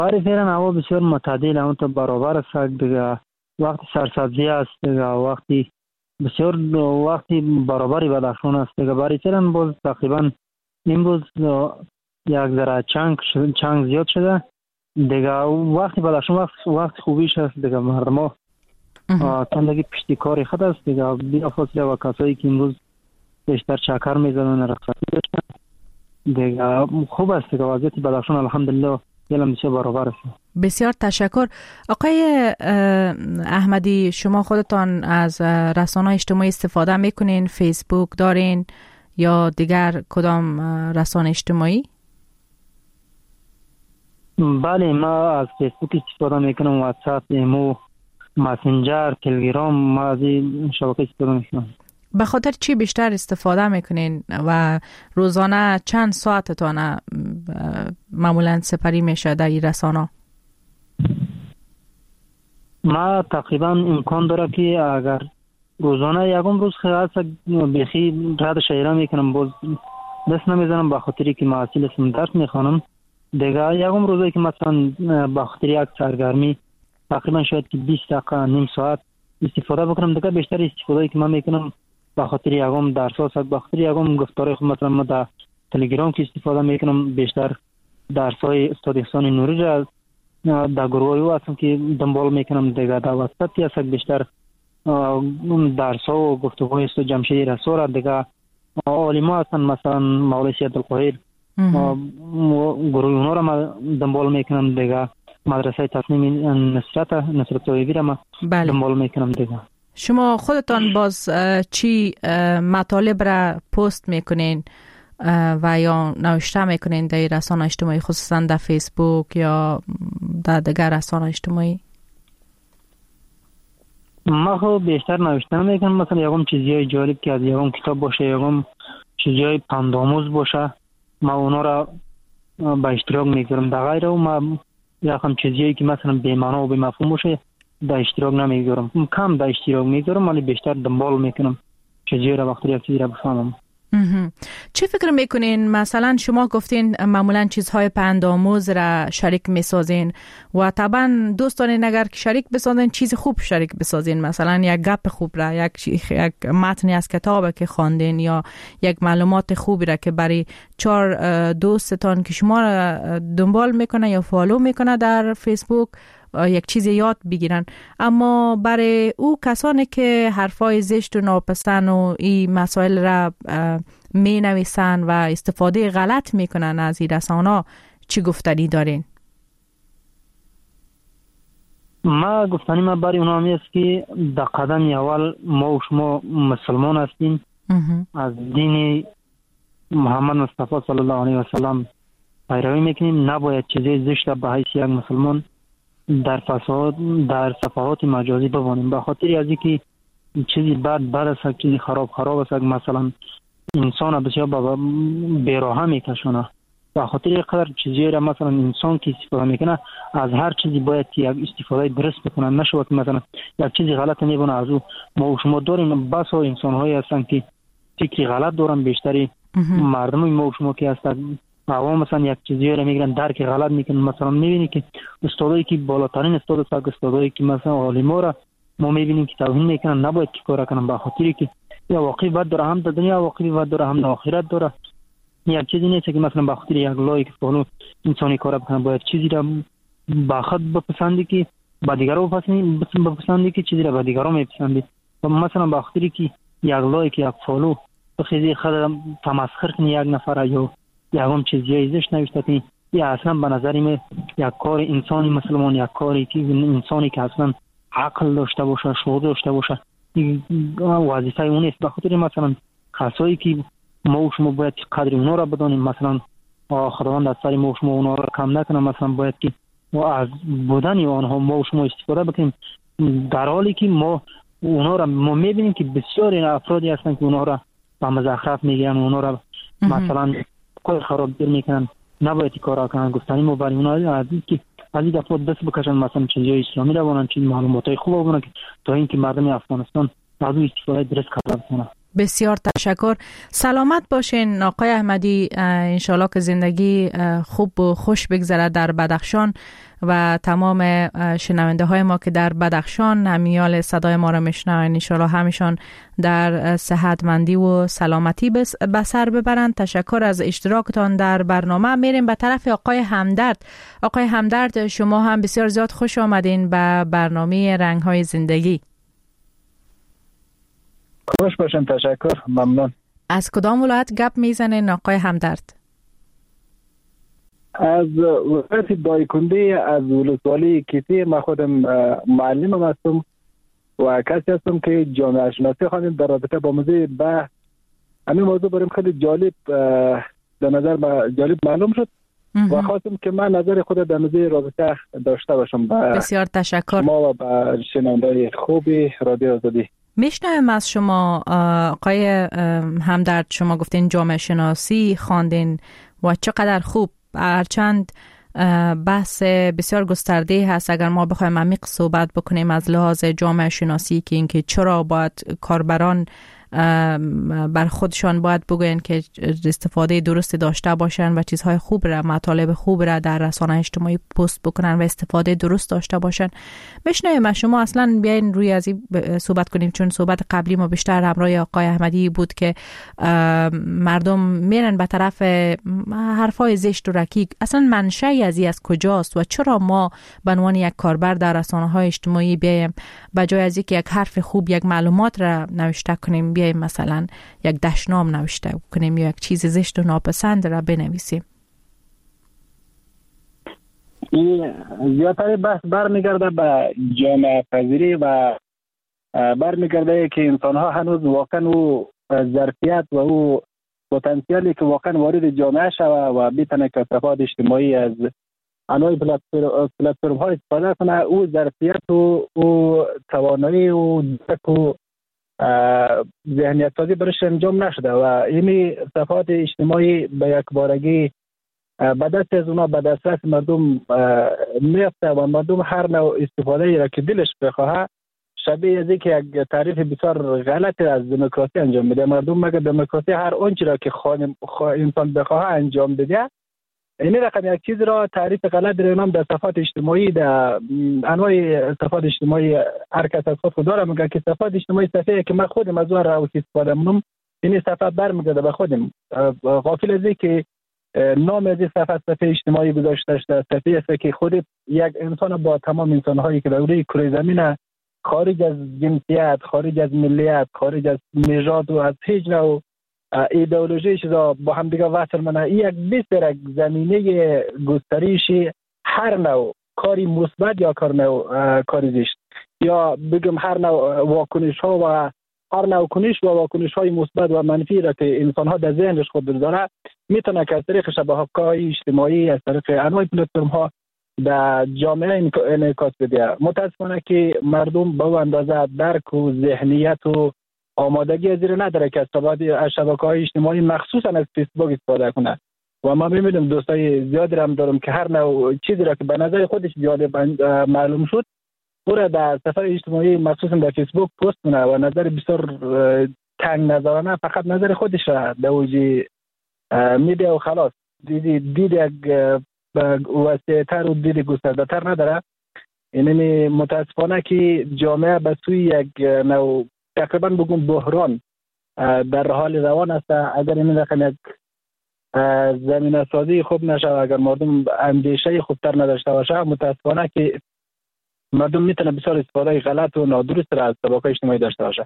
برای فعلا هوا بسیار معتدل اون تا برابر است دیگه. وقتی سرسبزی است دیگه، وقتی بسیار وقتی برابری بدخشان است دیگه. برای فعلا باز تقریبا امروز یک ذره چنگ زیاد شده دیگه. وقتی بدخشان وقت خوبیش است دیگه. مردم تندگی پشتی کاری خود است دیگه. بلا فاصله و کسایی که امروز بیشتر چکر میزنن رخصتی داشتن دیگه خوب است دیگه. وضعیت بدخشان الحمدلله یلم بسیار برابر است. بسیار تشکر. آقای احمدی، شما خودتان از رسانه‌های اجتماعی استفاده میکنین؟ فیسبوک دارین یا دیگر کدام رسانه اجتماعی؟ بله، ما از فیسبوک استفاده میکنم، واتساپ، ایمو، مسنجر، تلگرام. ما از این شبکه استفاده میکنم. به خاطر چی بیشتر استفاده میکنین و روزانه چند ساعتتان معمولا سپری میشه در این رسانه؟ ما تقریبا امکان داره که اگر روزانه یکم روز خیلی بخی رد شهره میکنم، باز دست نمیزنم به خاطری که محصیل اسم درس میخوانم دیگه. یکم روزایی که مثلا به خاطر یک سرگرمی تقریبا شاید که 20 دقیقه نیم ساعت استفاده بکنم دیگه. بیشتر استفاده که من میکنم به خاطر یکم درس است، به خاطر یکم گفتار خود. مثلا ما در تلگرام که استفاده میکنم بیشتر درس‌های استاد احسان نوری را در گروه او هستم که دنبال میکنم دیگه. در واتساپ هست بیشتر درس‌ها و گفتگوهای استاد جمشید رسول را دیگه. عالم‌ها هستن مثلا مولوی سید القاهر، گروه اونا را ما دنبال میکنم دیگه. مدرسه تصمیم نصرت طیبی را ما دنبال میکنم دیگه. شما خودتان باز چی مطالب را پست میکنین و یا نوشته میکنین در رسانه اجتماعی، خصوصا در فیسبوک یا در دیگر رسانه اجتماعی؟ ما خب بیشتر نوشته میکنم، مثلا یکم چیزای جالب که از یکم کتاب باشه، یکم چیزای پندآموز باشه، ما اونا را به اشتراک میگذارم. در غیر او ما یکم چیزایی که مثلا بی معنا و بی مفهوم باشه در اشتراک نمیگذارم. کم در اشتراک میگذارم ولی بیشتر دنبال میکنم چیزی را وقتی یک چیزی را بفهمم. چه فکر میکنین؟ مثلا شما گفتین معمولا چیزهای پندآموز را شریک میسازین و طبعا دوستان اگر شریک بسازین چیز خوب شریک بسازین، مثلا یک گپ خوب را، یک متنی از کتاب که خواندین یا یک معلومات خوبی را که برای 4 دوستتان که شما را دنبال میکنه یا فالو میکنه در فیسبوک یک چیز یاد بگیرن. اما برای او کسانی که حرفای زشت و ناپسند و این مسائل را می نویسن و استفاده غلط میکنن از این رسانه، چی گفتنی دارین؟ ما گفتنی ما برای اونا همی است که در قدم اول ما و شما مسلمان هستیم، از دین محمد مصطفی صلی الله علیه و سلم پیروی میکنیم. نباید چیزی زشت به حیث یک مسلمان در صفحات مجازی ببانیم، به خاطر از اینکه چیزی بد است، چیزی خراب است. مثلا انسان بسیار بی‌راه میکشونه. به خاطر قدر چیزی را مثلا انسان که استفاده میکنه از هر چیزی باید که یک استفاده درست بکنه، نشود که مثلا یک چیزی غلط میبونه از او. ما و شما داریم بس انسان هایی هستن که فکری غلط دارن. بیشتری مردم ما و شما که هستن عوام مثلا یک چیزی را میگیرن درک غلط میکنن. مثلا میبینی که استادایی که بالاترین استادایی که مثلا عالما را ما میبینیم که توهین میکنن، نباید که کار کنن، به خاطری که یا واقعی بد داره، هم در دنیا واقعی بد داره، هم در آخرت داره. یک چیزی نیست که مثلا به خاطر یک لایک فالو انسانی کار بکنه. باید چیزی را با خود بپسندی که با دیگران بپسندی که چیزی را با دیگران میپسندی. مثلا به خاطری که یک لایک یک فالو بخیزی خود تمسخر کنی یک نفر یا یکم چیزی زشت نوشته کنی، یا اصلا به نظر من یک کار انسانی مسلمان، یک کاری که انسانی که اصلا عقل داشته باشه، شعور داشته باشه، وظیفه اون است. به خاطر مثلا کسایی که ما و شما باید قدر اونا را بدانیم. مثلا خداوند از سر ما و شما اونا را کم نکنه. مثلا باید که ما از بودن آنها ما و شما استفاده بکنیم، در حالی که ما اونا را ما میبینیم که بسیاری افرادی هستن که اونا را به مزخرف میگیرن، اونا را مثلا کوئی خراب دل میکنن. نباید کارا کنن. گفتنی ما برای اونا از این که از این دفعه دست بکشن، مثلا چیزای اسلامی را بونن، چیز معلوماتای خوب بونن تا اینکه مردم افغانستان از اون استفاده درست کنن. بسیار تشکر. سلامت باشین آقای احمدی. انشالله که زندگی خوب و خوش بگذره در بدخشان و تمام شنونده های ما که در بدخشان همیال صدای ما را میشنوند انشالله همیشان در صحتمندی و سلامتی به سر ببرند. تشکر از اشتراکتان در برنامه. میریم به طرف آقای همدرد. آقای همدرد، شما هم بسیار زیاد خوش آمدین به برنامه رنگ های زندگی. خوش باشم، تشکر، ممنون. از کدام ولایت گپ میزنین آقای همدرد؟ از ولایت دایکنده، از ولسوالی کیسی. من خودم معلم هستم و کسی هستم که جامعه شناسی خواندم در رابطه با موضوع همین موضوع برام خیلی جالب در نظر جالب معلوم شد و خواستم که من نظر خود در موضوع رابطه داشته باشم. بسیار تشکر. ما و با شنونده‌های خوبی رادیو آزادی. میشنویم از شما آقای همدرد. شما گفتین جامعه شناسی خواندین و چقدر خوب. هرچند بحث بسیار گسترده هست، اگر ما بخوایم عمیق صحبت بکنیم از لحاظ جامعه شناسی که اینکه چرا باید کاربران بر خودشان باید بگوین که استفاده درست داشته باشن و چیزهای خوب را، مطالب خوب را در رسانه اجتماعی پست بکنن و استفاده درست داشته باشن. بشنویم شما. اصلا بیاین روی از این صحبت کنیم، چون صحبت قبلی ما بیشتر همراه آقای احمدی بود که مردم میرن به طرف حرفای زشت و رکیک. اصلا منشأ از این از کجاست و چرا ما به عنوان یک کاربر در رسانه‌های اجتماعی بیایم به جای از اینکه یک حرف خوب، یک معلومات را نوشته کنیم، بیایم مثلا یک دشنام نوشته کنیم یا یک چیز زشت و ناپسند را بنویسیم؟ این زیادتر بحث برمیگرده به جامعه پذیری و برمیگرده که انسان ها هنوز واقعا او ظرفیت و او پتانسیلی که واقعا وارد جامعه شوه و بتونه کسافات اجتماعی از انواع پلتفرم ها استفاده کنه، او ظرفیت و او توانایی و درک و ذهنیت سازی برش انجام نشده و این صفات اجتماعی به یک بارگی به دست از اونا به دسترس مردم میفته و مردم هر نوع استفاده را که دلش بخواه شبیه از اینکه یک تعریف بسیار غلط از دموکراسی انجام میده. مردم مگه دموکراسی هر آنچه را که انسان بخواه انجام بده، این رقم یک چیز را تعریف غلط در نام در صفات اجتماعی، در انواع صفات اجتماعی هر کس از خود داره میگه که صفات اجتماعی صفیه که من خودم از اون را استفاده منم، این صفات برمیگرده به خودم. غافل از که نام از صفات اجتماعی گذاشته شده، صفیه است که خود یک انسان با تمام انسان‌هایی که در روی کره زمین خارج از جنسیت، خارج از ملیت، خارج از نژاد و از هیچ نوع ایدئولوژی چیزا با هم دیگه وصل منه، یک بسیار زمینه گستریش هر نوع کاری مثبت یا کاری زشت، یا بگم هر نوع واکنش ها و هر نوع کنش و واکنش های مثبت و منفی را که انسان ها در ذهنش خود داره میتونه که از طریق شبکه‌های اجتماعی، از طریق انواع پلتفرم ها در جامعه انعکاس بده. متاسفانه که مردم به اندازه درک و ذهنیت و آمادگی از زیر نداره که از شبکه‌های اجتماعی مخصوصا از فیسبوک استفاده کنه و ما می‌بینیم دوستای زیادی هم دارم که هر نوع چیزی را که به نظر خودش جالب معلوم شد او را در صفحه اجتماعی مخصوصا در فیسبوک پست کنه و نظر بسیار تنگ نظرانه فقط نظر خودش را در اوج میده و خلاص. دید یک وسیع‌تر و دید گسترده‌تر نداره. یعنی متاسفانه که جامعه به سوی یک نوع تقریبا بگم بحران در حال روان است. اگر این رقم یک زمینه سازی خوب نشه، اگر مردم اندیشه خوبتر نداشته باشه، متاسفانه که مردم میتونه بسیار استفاده غلط و نادرست را از شبکه‌های اجتماعی داشته باشه.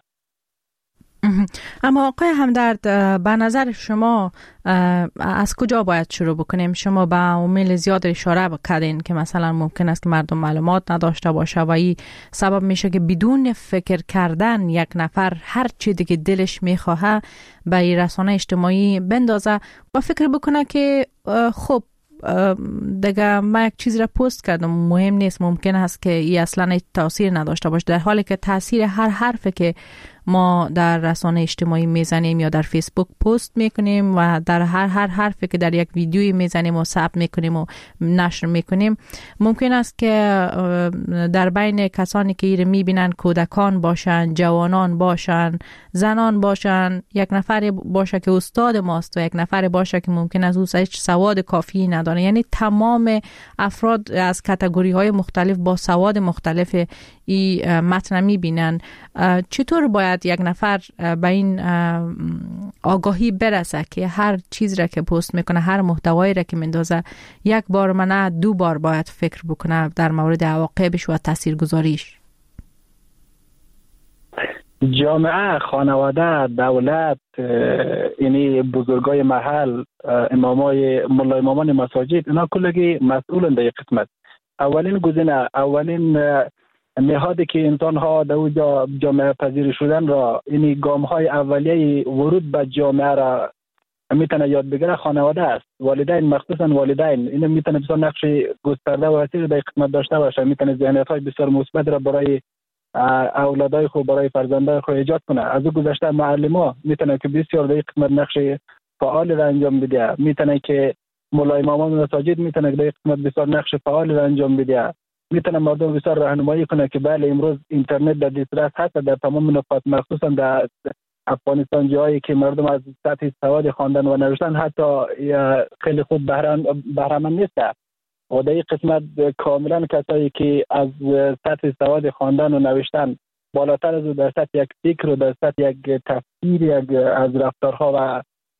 اما آقای همدرد، به نظر شما از کجا باید شروع بکنیم؟ شما به عوامل زیاد اشاره کردین که مثلا ممکن است که مردم معلومات نداشته باشه و این سبب میشه که بدون فکر کردن یک نفر هر چی دیگه دلش میخواه به این رسانه اجتماعی بندازه و فکر بکنه که خب دیگه من یک چیز را پست کردم، مهم نیست، ممکن است که این اصلا تاثیر نداشته باشه، در حالی که تاثیر هر حرفی که ما در رسانه اجتماعی میزنیم یا در فیسبوک پست میکنیم و در هر حرفی که در یک ویدیویی میزنیم و ثبت میکنیم و نشر میکنیم، ممکن است که در بین کسانی که ایره میبینن کودکان باشن، جوانان باشن، زنان باشن، یک نفر باشه که استاد ماست و یک نفر باشه که ممکن است او هیچ سواد کافی نداره. یعنی تمام افراد از کاتگوری های مختلف با سواد مختلف این متن میبینن. چطور باید یک نفر به این آگاهی برسه که هر چیز را که پست میکنه، هر محتوایی را که میندازه، یک بار نه 2 بار باید فکر بکنه در مورد عواقبش و تاثیرگذاریش؟ جامعه، خانواده، دولت، یعنی بزرگای محل، امامان مساجد، اینا کلگی مسئولن در قسمت. اولین گزینه، اولین نهادی که انسان ها در جامعه پذیر شدن را، یعنی گام های اولیه ورود به جامعه را میتونه یاد بگیره خانواده است. والدین، مخصوصا والدین، اینو میتونه بسیار نقش گسترده و وسیع در قسمت داشته باشه. میتونه ذهنیت های بسیار مثبت را برای اولادای خود، برای فرزندای خود ایجاد کنه. از او گذشته معلم‌ها میتونه که بسیار در قسمت نقش فعال را انجام بده. میتونه که مولای امامان مساجد میتونه در قسمت بسیار نقش فعال را انجام بده. میتونه مردم بسیار راهنمایی کنه که بله امروز اینترنت در دسترس هست در تمام نقاط، مخصوصا در افغانستان، جایی که مردم از سطح سواد خواندن و نوشتن حتی خیلی خوب بهره‌مند نیست. و در این قسمت کاملا کسایی که از سطح سواد خواندن و نوشتن بالاتر از در سطح یک فکر و در سطح یک تفسیر از رفتارها و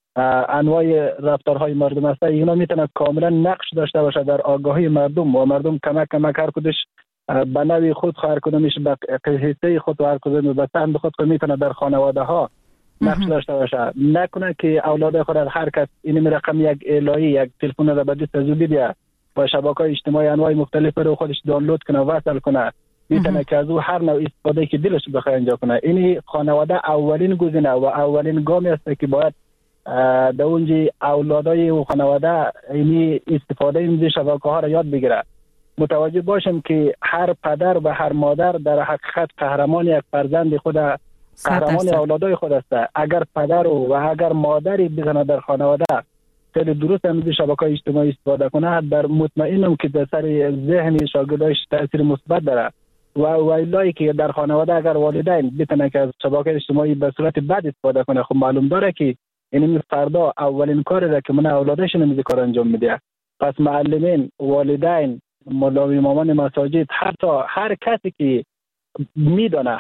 انواع رفتارهای مردم است، اینا میتونه کاملا نقش داشته باشه در آگاهی مردم و مردم کمک هر کدش به نوی خود، هر کدومش به حصه خود و هر کدوم به سهم خود میتونه در خانواده ها نقش داشته باشه. نکنه که اولاد خود هر کس این رقم یک الهی، یک تلفن را به دست زودی بیه و شبکه‌های اجتماعی انواع مختلف رو خودش دانلود کنه و وصل کنه، میتونه که از او هر نوع استفاده که دلش بخواد انجام کنه. این خانواده اولین گزینه و اولین گامی است که باید در اونجا اولادای و خانواده این استفاده این شبکه‌ها را یاد بگیره. متوجه باشیم که هر پدر و هر مادر در حقیقت قهرمان یک فرزند خود، قهرمان اولادای خود است. اگر پدر و اگر مادری بزنه در خانواده خیلی درست از شبکه‌های اجتماعی استفاده کنه، در مطمئنم که در سر ذهن شاگرداش تاثیر مثبت داره. و ویلایی که در خانواده اگر والدین بتونه که از شبکه‌های اجتماعی به صورت بد استفاده کنه، خب معلوم داره که این فردا اولین کاری را که من اولادش نمیذاره کار انجام میده. پس معلمین، والدین، مولای امامان مساجد، حتی هر کسی که میدونه،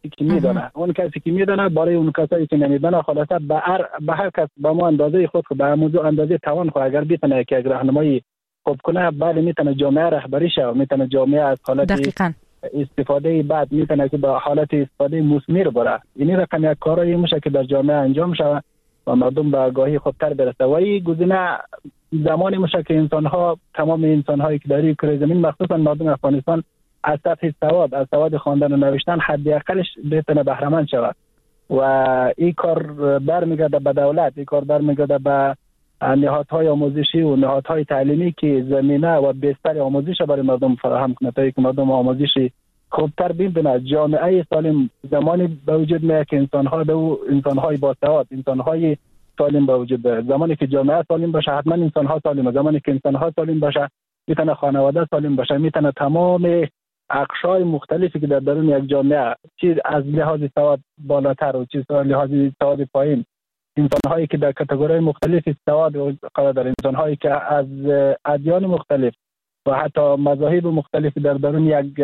اون کسی که میدونه برای اون کسایی که نمیدونه، خلاصه به هر کس به ما اندازه خود، به موضوع اندازه توان خود اگر بتونه که راهنمایی خوب کنه، بله میتونه جامعه رهبری شه، میتونه جامعه از حالت استفاده بعد میتونه که به حالت استفاده مثمر بره. این رقم یک کارایی میشه که در جامعه انجام شه و مردم به آگاهی خوبتر برسه. و این گزینه زمانی میشه که انسان‌ها، تمام انسان‌هایی که در کره زمین، مخصوصا مردم افغانستان، از سطح از سواد خواندن و نوشتن حداقلش بتونه بهره‌مند شود. و این کار برمیگرده به دولت، این کار برمیگرده به نهادهای آموزشی و نهادهای تعلیمی که زمینه و بستر آموزش برای مردم فراهم کنه تا اینکه مردم آموزشی خوبتر ببینه. جامعه سالم زمانی به وجود میاد که انسان‌های باسواد، انسان‌های سالم به وجود بیاد. زمانی که جامعه سالم باشه، حتما انسان‌ها سالمه. زمانی که انسان‌ها سالم باشه، میتونه خانواده سالم باشه، میتونه تمام اقشار مختلفی که در درون یک جامعه، چیز از لحاظ سواد بالاتر و چیز از لحاظ سواد پایین، انسان‌هایی که در کاتگوری مختلف سواد قرار دارند، انسان‌هایی که از ادیان مختلف و حتی مذاهب مختلف در درون یک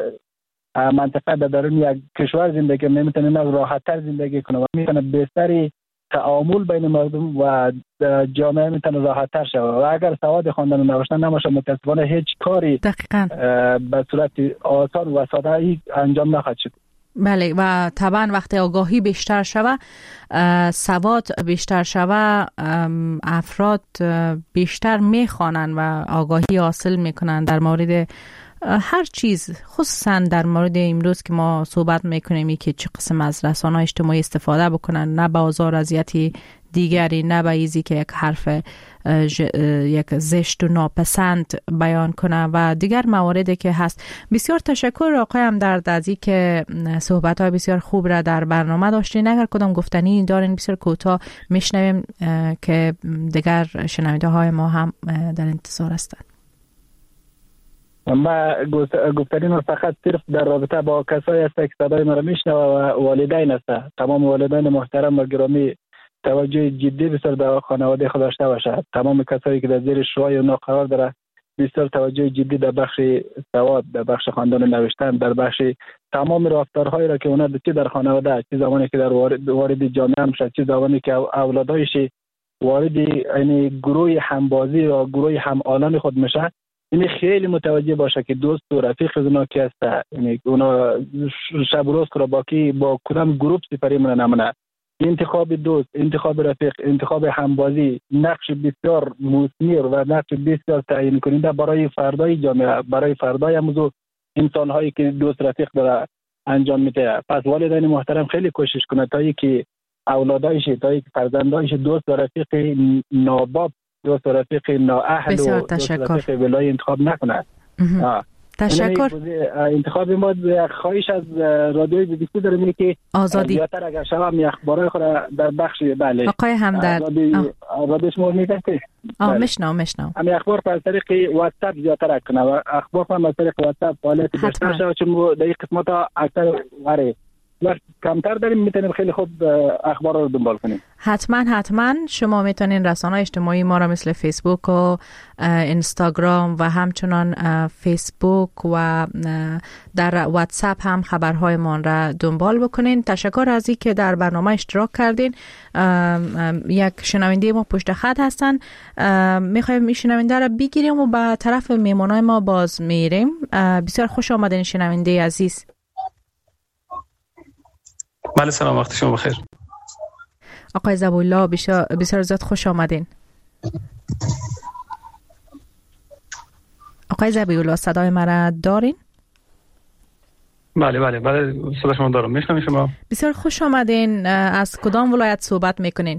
منطقه، در درون یک کشور زندگی میتونه راحت‌تر زندگی کنه و میتونه بهتری تعامل بین مردم و جامعه میتونه راحت‌تر شود. و اگر سواد خواندن و نوشتن نباشه، متأسفانه هیچ کاری به صورت آسان و ساده انجام نخواهد شد. بله، و طبعا وقتی آگاهی بیشتر شود، سواد بیشتر شود، افراد بیشتر میخوانن و آگاهی حاصل میکنن در مورد هر چیز، خصوصا در مورد امروز که ما صحبت میکنیم که چه قسم از رسانه‌های اجتماعی استفاده بکنن، نه به آزار اذیتی دیگری، نه به ایزی که یک حرف یک زشت و ناپسند بیان کنه و دیگر مواردی که هست. بسیار تشکر آقای همدرد از این که صحبت‌های بسیار خوب را در برنامه داشتین. اگر کدام گفتنی دارین بسیار کوتاه میشنویم که دیگر شنونده های ما هم در انتظار هستند. ما گفتنی فقط صرف در رابطه با کسایی است که صدای ما را میشنوه و والدین است. تمام والدین محترم و گرامی توجه جدی بسیار در خانواده خود داشته باشد. تمام کسایی که در زیر شوهای اونا قرار داره بسیار توجه جدی در بخش سواد، در بخش خواندن و نوشتن، در بخش تمام رفتارهایی را که اونا در خانواده، چه زمانی که در وارد جامعه میشه، چه زمانی که اولادایش وارد یعنی گروه همبازی و گروه همآلان خود میشه، این خیلی متوجه باشه که دوست و رفیق از اونا کی است. یعنی اونا شب روز با کدام گروه سپری من نمونه. انتخاب دوست، انتخاب رفیق، انتخاب همبازی نقش بسیار مثمر و نقش بسیار تعیین کننده برای فردای جامعه، برای فردای موضوع انسان‌هایی که دوست رفیق داره انجام میده. پس والدین محترم خیلی کوشش کنه تا اینکه اولادایش، تا اینکه فرزندایش دوست و رفیق ناباب، دوست و رفیق نااهل و دوست و رفیق ولای انتخاب نکنه. تشکر. انتخاب ما خواهش از رادیوی بی بی سی داریم که آزادی زیادتر اگر شما می اخبارای خود در بخش بله آقای همدرد رادیو شما میگه که مشنو امی اخبار پر طریق واتساپ زیادتر کنه و اخبار پر طریق واتساپ فعالیت بیشتر شود، چون در این قسمت اکثر واره وقت کمتر داریم میتونیم خیلی خوب اخبار رو دنبال کنیم. حتما شما میتونین رسانه‌های اجتماعی ما را مثل فیسبوک و اینستاگرام و همچنان فیسبوک و در واتساپ هم خبرهای ما را دنبال بکنین. تشکر از اینکه در برنامه اشتراک کردین. یک شنونده ما پشت خط هستن، میخوایم این شنونده را بگیریم و به طرف میمونای ما باز میریم. بسیار خوش آمدین شنونده عزیز. بله سلام، وقت شما بخیر. آقای زبی‌الله بسیار زیاد خوش آمدین. آقای زبی‌الله صدای مرا دارین؟ بله صدا شما دارم، میشنوم شما. بسیار خوش آمدین. از کدام ولایت صحبت میکنین؟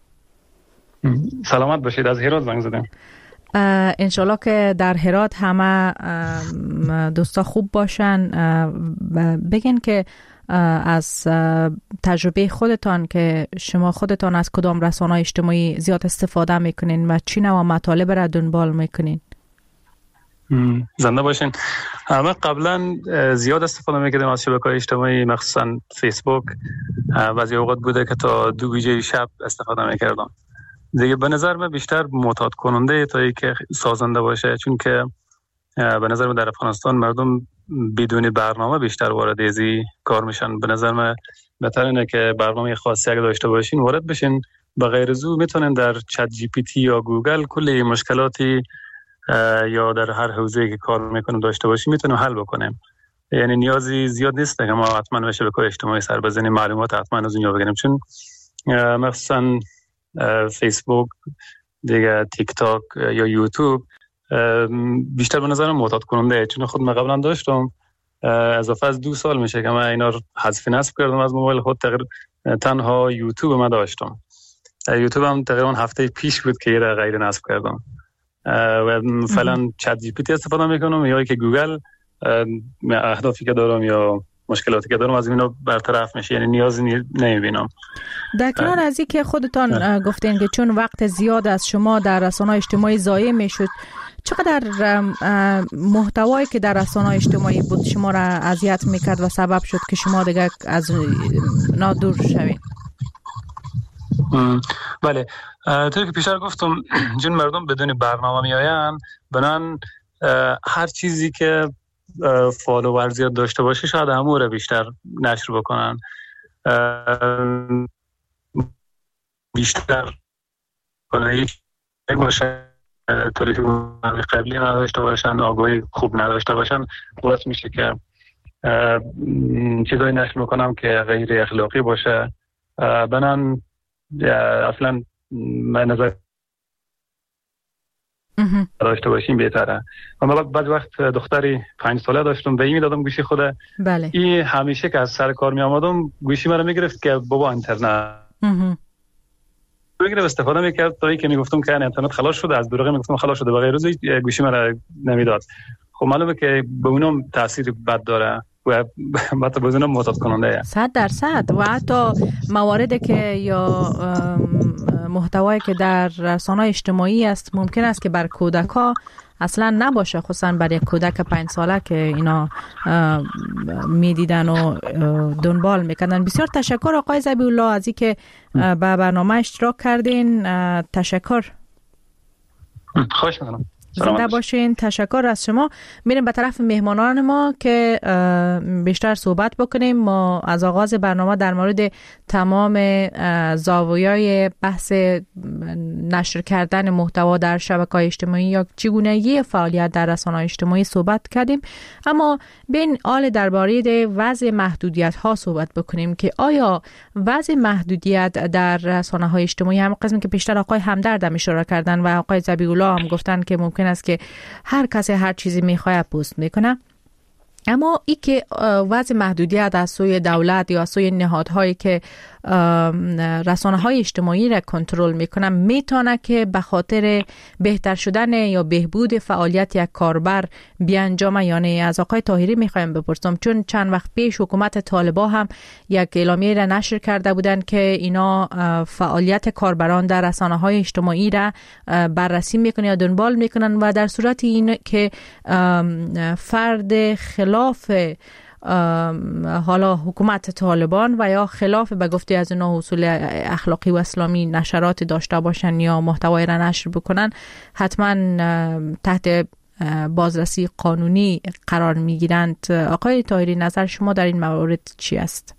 سلامت باشید، از هرات زنگ زدم. انشالله که در هرات همه دوستا خوب باشن. بگین که از تجربه خودتان که شما خودتان از کدام رسانه‌های اجتماعی زیاد استفاده میکنین و چی نوع مطالب را دنبال میکنین؟ زنده باشین. ما قبلا زیاد استفاده میکردیم از شبکه‌های اجتماعی، مخصوصا فیسبوک. بعضی اوقات بوده که تا 2 بجه شب استفاده میکردم. دیگه به نظر من بیشتر معتاد کننده تا اینکه سازنده باشه، چون که به نظر من در افغانستان مردم بدون برنامه بیشتر وارد ازی کار میشن. به نظر من بهتر اینه که برنامه خاصی اگه داشته باشین وارد بشین، به غیر از او میتونین در چت جی پی تی یا گوگل کلی مشکلاتی یا در هر حوزه‌ای که کار میکنیم داشته باشیم میتونیم حل بکنیم. یعنی نیازی زیاد نیست که ما حتما به شبکه‌های اجتماعی سر بزنیم، معلومات حتما از اونجا بگیریم، چون مثلا فیسبوک دیگه، تیک تاک یا یوتیوب بیشتر به نظرم معتاد کننده، چون خود من قبلا داشتم. اضافه از 2 سال میشه که من اینا رو حذف نصب کردم از موبایل خود. تنها یوتیوب من داشتم. یوتیوب هم تقریبا هفته پیش بود که یه غیر نصب کردم و فعلا چت جی پی تی استفاده میکنم یا که گوگل. اهدافی که دارم یا مشکلاتی که دارم از اینا برطرف میشه، یعنی نیازی نمیبینم. در کنار از این که خودتان گفتین که چون وقت زیاد از شما در رسانه‌های اجتماعی ضایع میشد، چقدر محتوایی که در رسانه‌های اجتماعی بود شما را اذیت میکرد و سبب شد که شما دیگه از نادور شوین؟ بله، طوری که پیشتر گفتم چون مردم بدون برنامه میآیند، بنان هر چیزی که فالوور زیاد داشته باشه شاید همون رو بیشتر نشر بکنن، بیشتر کنه باشه، طوری که قبلی نداشته باشن، آگاهی خوب نداشته باشن، باعث میشه که چیزایی نشر میکنم که غیر اخلاقی باشه. بنان اصلا من نظر داشته باشیم بهتره. من بعد وقت دختری 5 ساله داشتم، به این میدادم گوشی خود. بله. این همیشه که از سر کار می آمدم گوشی مرا میگرفت که بابا اینترنت میگرفت، استفاده میکرد تا اینکه میگفتم که اینترنت خلاص شده، از دروغ میگفتم خلاص شده، بغیر روزی گوشی مرا نمیداد. خب معلومه که به اونم تاثیر بد داره و البته بازم معتاد کننده 100%. و حتی مواردی که یا محتوایی که در رسانه‌های اجتماعی است ممکن است که بر کودک‌ها اصلا نباشه، خصوصا برای کودک 5 ساله که اینا میدیدن و دنبال میکنن. بسیار تشکر آقای ذبیح الله از اینکه به برنامه اشتراک کردین. تشکر. خوش می‌کنم. زنده باشین. تشکر از شما. میریم به طرف مهمانان ما که بیشتر صحبت بکنیم. ما از آغاز برنامه در مورد تمام زاویه‌های بحث نشر کردن محتوا در شبکه‌های اجتماعی یا چگونگی فعالیت در رسانه‌های اجتماعی صحبت کردیم، اما بین حال درباره وضع محدودیت‌ها صحبت بکنیم که آیا وضع محدودیت در رسانه‌های اجتماعی، هم قسمی که بیشتر آقای همدرد هم اشاره کردن و آقای ذبیح الله هم گفتن که ممکن است که هر کسی هر چیزی میخواد پست میکنه، اما ای که وضع محدودیت از سوی دولت یا از سوی نهادهایی که رسانه‌های اجتماعی را کنترل میکنن میتونه که به خاطر بهتر شدن یا بهبود فعالیت یک کاربر بیانجامه. یعنی از آقای طاهری میخوایم بپرسم، چون چند وقت پیش حکومت طالبان هم یک اعلامیه را نشر کرده بودن که اینا فعالیت کاربران در رسانه‌های اجتماعی را بررسی میکنن یا دنبال میکنن و در صورت این که فرد خلاف حالا حکومت طالبان و یا خلاف به گفته از اینا اصول اخلاقی و اسلامی نشرات داشته باشن یا محتوای را نشر بکنن، حتما تحت بازرسی قانونی قرار میگیرند. آقای طاهری، نظر شما در این مورد چی است؟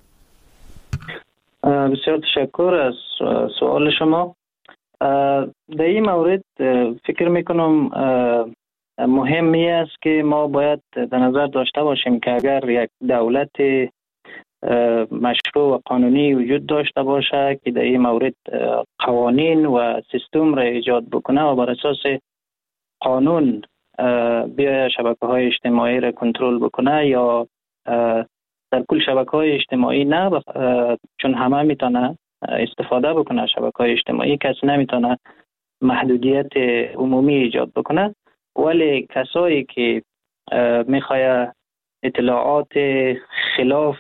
بسیار تشکر از سوال شما. در این مورد فکر میکنم مهمی است که ما باید در نظر داشته باشیم که اگر یک دولت مشروع و قانونی وجود داشته باشه که در این مورد قوانین و سیستم را ایجاد بکنه و بر اساس قانون بیا شبکه‌های اجتماعی را کنترل بکنه یا در کل شبکه‌های اجتماعی نه، چون همه میتونه استفاده بکنه شبکه‌های اجتماعی، کسی نمیتونه محدودیت عمومی ایجاد بکنه، ولی کسایی که میخواه اطلاعات خلاف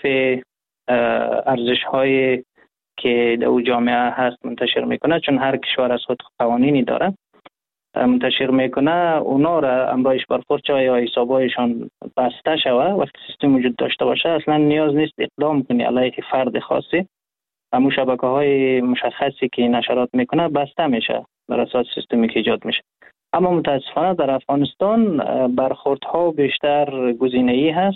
ارزش‌های که در جامعه هست منتشر میکنه، چون هر کشور از خود قوانینی داره، منتشر میکنه، اونا را امرایش برخورد یا حسابایشان بسته شوه. وقتی سیستم وجود داشته باشه اصلا نیاز نیست اقدام کنی علیه فرد خاصی. همون شبکه‌های مشخصی که نشرات میکنه بسته میشه بر اساس سیستمی که ایجاد میشه. اما متاسفانه در افغانستان برخوردها بیشتر گزینه‌ای هست،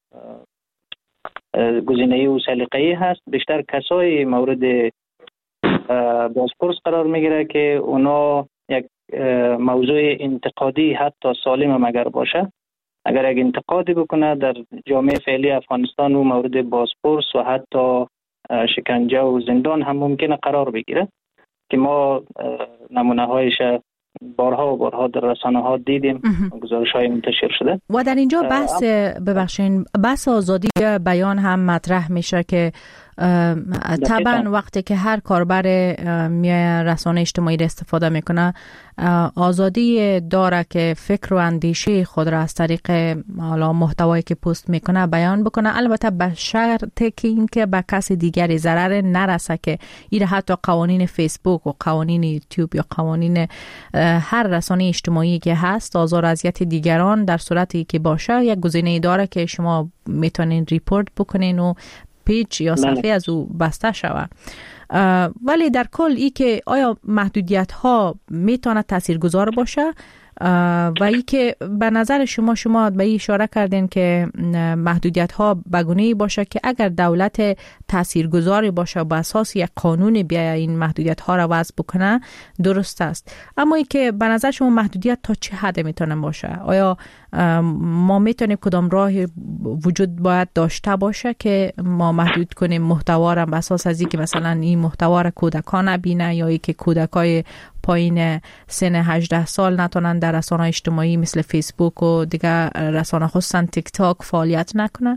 گزینه‌ای و سلیقه‌ای هست. بیشتر کسای مورد بازپرس قرار میگیره که اونا یک موضوع انتقادی حتی سالم اگر باشه، اگر یک انتقادی بکنه در جامعه فعلی افغانستان و مورد بازپرس و حتی شکنجه و زندان هم ممکنه قرار بگیره که ما نمونه هایش بارها و بارها در رسانه ها دیدیم، گزارش های منتشر شده. و در اینجا بحث آزادی بیان هم مطرح میشه که طبعا وقتی که هر کاربر رسانه اجتماعی را استفاده میکنه آزادی داره که فکر و اندیشه خود را از طریق حالا محتوایی که پست میکنه بیان بکنه، البته به شرطی که اینکه به کسی دیگری ضرر نرسه، که این حتی قوانین فیسبوک و قوانین یوتیوب یا قوانین هر رسانه اجتماعی که هست آزار اذیت دیگران در صورتی که باشه یک گزینه داره که شما میتونین ریپورت بکنین و پیج یا صفحه از او بسته شود. ولی در کل ای که آیا محدودیت ها میتونه تاثیرگذار باشه و ای که به نظر شما به این اشاره کردین که محدودیت ها بگونه‌ای باشه که اگر دولت تاثیرگذاری باشه با اساس یک قانون بیا این محدودیت ها را وضع بکنه درست است، اما ای که به نظر شما محدودیت تا چه حد میتونه باشه؟ آیا ما میتونیم کدام راه وجود باید داشته باشه که ما محدود کنیم محتوا را بر اساس از اینکه مثلا این محتوا را کودکان نبینه یا اینکه کودکای پایین سن 18 سال نتونن در رسانه‌های اجتماعی مثل فیسبوک و دیگه رسانه خصوصا تیک تاک فعالیت نکنن؟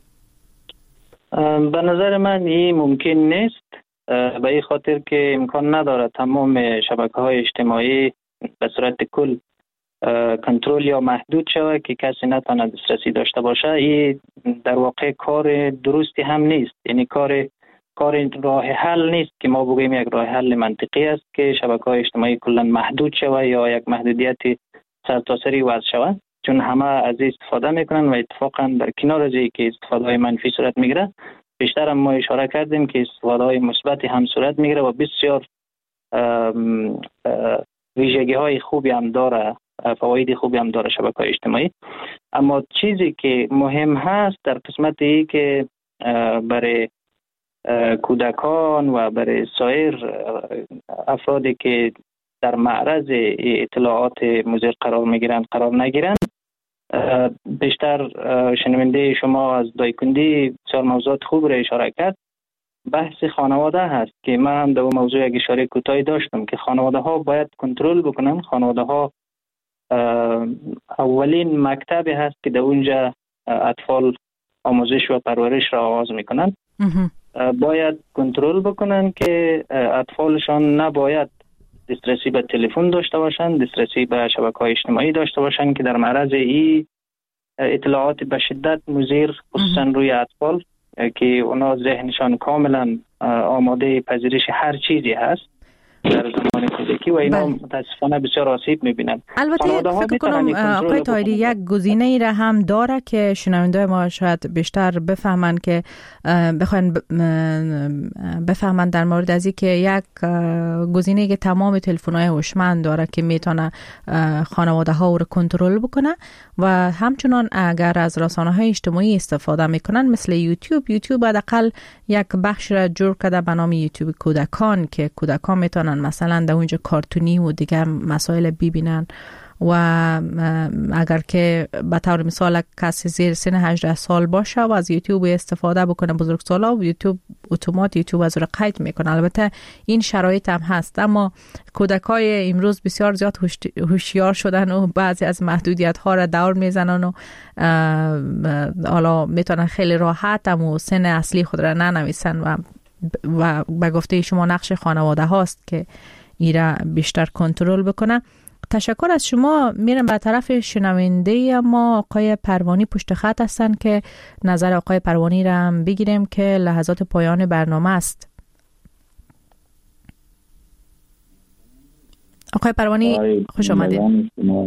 به نظر من این ممکن نیست، به این خاطر که امکان نداره تمام شبکه‌های اجتماعی به صورت کل کنترل یا محدود شود که کسی نتونه دسترسی داشته باشه. این در واقع کار درستی هم نیست، یعنی کار راه حل نیست که ما بگوییم یک راه حل منطقی است که شبکه‌های اجتماعی کلا محدود شود یا یک محدودیت سرتاسری وضع شود، چون همه از این استفاده میکنن و اتفاقا در کنار از اینکه استفاده های منفی صورت میگیره، بیشتر هم ما اشاره کردیم که استفاده های مثبتی هم صورت میگیره و بسیار ویژگی های خوبی هم داره، فواید خوبی هم داره شبکه‌های اجتماعی. اما چیزی که مهم هست در قسمت ای که برای کودکان و برای سایر افرادی که در معرض اطلاعات مضر قرار نگیرند، بیشتر شنونده شما از دایکندی بسیار موضوعات خوب را اشاره کرد. بحث خانواده هست که من هم در موضوع یک اشاره کوتاهی داشتم که خانواده ها باید کنترل بکنن. خانواده ها اولین مکتبی هست که در اونجا اطفال آموزش و پرورش را آغاز میکنن. باید کنترل بکنن که اطفالشان نباید دسترسی به تلفن داشته باشن، دسترسی به شبکه‌های اجتماعی داشته باشن که در معرض این اطلاعات به شدت مضر خصوصا روی اطفال که اونا ذهنشان کاملا آماده پذیرش هر چیزی هست در زمان کودکی و اینا متاسفانه بسیار آسیب میبینن. البته فکر کنم آقای طاهری یک گزینه ای را هم داره که شنونده ما شاید بیشتر بفهمن که بخواین بفهمن در مورد از این که یک گزینه که تمام تلفن‌های هوشمند داره که میتونه خانواده ها رو کنترل بکنه و همچنان اگر از رسانه‌های اجتماعی استفاده میکنن مثل یوتیوب حداقل یک بخش را جور کرده به نام یوتیوب کودکان که کودکان میتونن مثلا در اونجا کارتونی و دیگر مسائل ببینن و اگر که به طور مثال کسی زیر سن 18 سال باشه و از یوتیوب استفاده بکنه بزرگسالا و یوتیوب از رو قید میکنه. البته این شرایط هم هست، اما کودکای امروز بسیار زیاد هوشیار شدن و بعضی از محدودیت ها را دور میزنن و حالا میتونن خیلی راحت و سن اصلی خود را ننویسن و به گفته شما نقش خانواده هاست که ایرا بیشتر کنترل بکنه. تشکر از شما. میرم به طرف شنونده ما آقای پروانی پشت خط هستن که نظر آقای پروانی را هم بگیریم که لحظات پایان برنامه است. آقای پروانی خوش آمدید.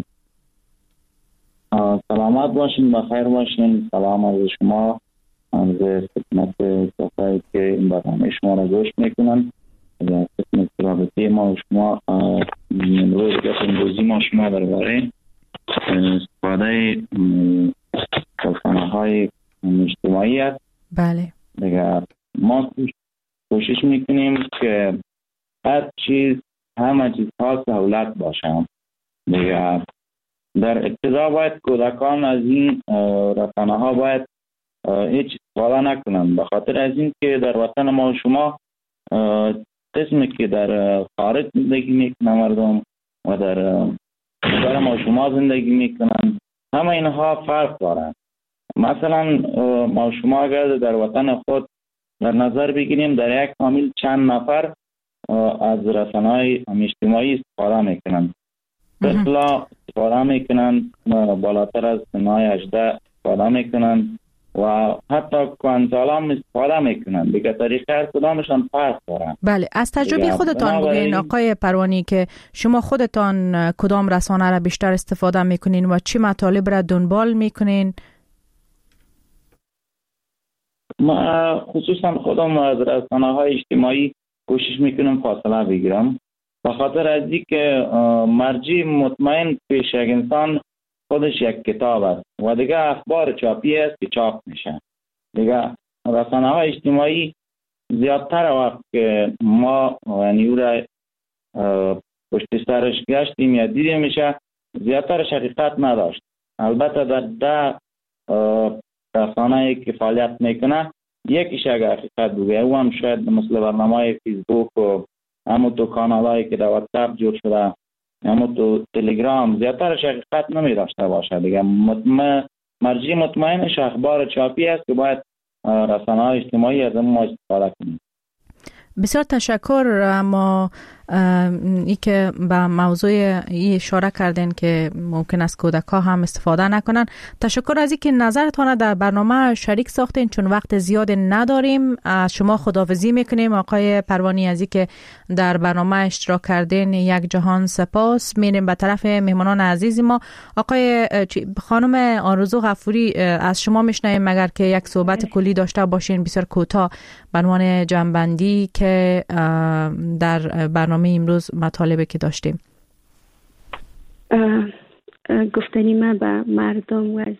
سلامت باشین، بخیر باشین. سلام از شما، از خدمت کسایی که این برنامه شما را گوش میکنن. در قسمت رابطه ما و شما امروز امروزی ما شما درباره استفاده رسانه‌های اجتماعی است. بله. دیگر ما کوشش میکنیم که هر چیز همه چیزها سهولت باشه. دیگر در ابتدا باید کودکان از این رسانه‌ها باید هیچ استفاده نکنند، به خاطر از این که در وطن ما و شما قسمی که در خارج زندگی میکنن مردم و در کشور ما شما زندگی میکنن، همه اینها فرق دارن. مثلا ما شما اگر در وطن خود در نظر بگیریم، در یک فامیل چند نفر از رسانه‌های اجتماعی استفاده میکنن. طفلا استفاده میکنن، بالاتر از سنهای 18 استفاده میکنن و حتی کانسالا هم استفاده میکنن. دیگه طریقه هر کدامشان فرق دارن. بله، از تجربه خودتان بگین آقای پروانی که شما خودتان کدام رسانه را بیشتر استفاده میکنین و چی مطالب را دنبال میکنین؟ ما خصوصا خودم از رسانه های اجتماعی کوشش میکنم فاصله بگیرم، به خاطر از اینکه مرجع مطمئن پیش یک انسان خودش یک کتاب است و دیگه اخبار چاپی است که چاپ میشه. دیگه رسانه های اجتماعی زیادتر وقت که ما یعنی او را پشت سرش گشتیم یا دیده میشه، زیادتر حقیقت نداشت. البته در رسانه‌ای که فعالیت میکنه یکیش اگر حقیقت بگه او هم شاید مثل برنامه فیسبوک و همون تو کانالایی که در واتساپ جور شده همون تو تلگرام زیادترش حقیقت نمی داشته باشه دیگه. مرجع مطمئنش اخبار چاپی است که باید رسانه‌های اجتماعی از ما استفاده کنیم. بسیار تشکر. اما ای که به موضوع ای اشاره کردین که ممکن است کودک‌ها هم استفاده نکنن، تشکر از اینکه نظرتان در برنامه شریک ساختین. چون وقت زیاد نداریم از شما خداحافظی میکنیم. آقای پروانی از اینکه در برنامه اشتراک کردین یک جهان سپاس. میریم به طرف مهمانان عزیز ما. آقای خانم آرزو غفوری از شما میشنویم مگر که یک صحبت کلی داشته باشین بسیار کوتاه به عنوان جنبندی که در برنامه امروز مطالبی که داشتیم. گفتنی من به مردم و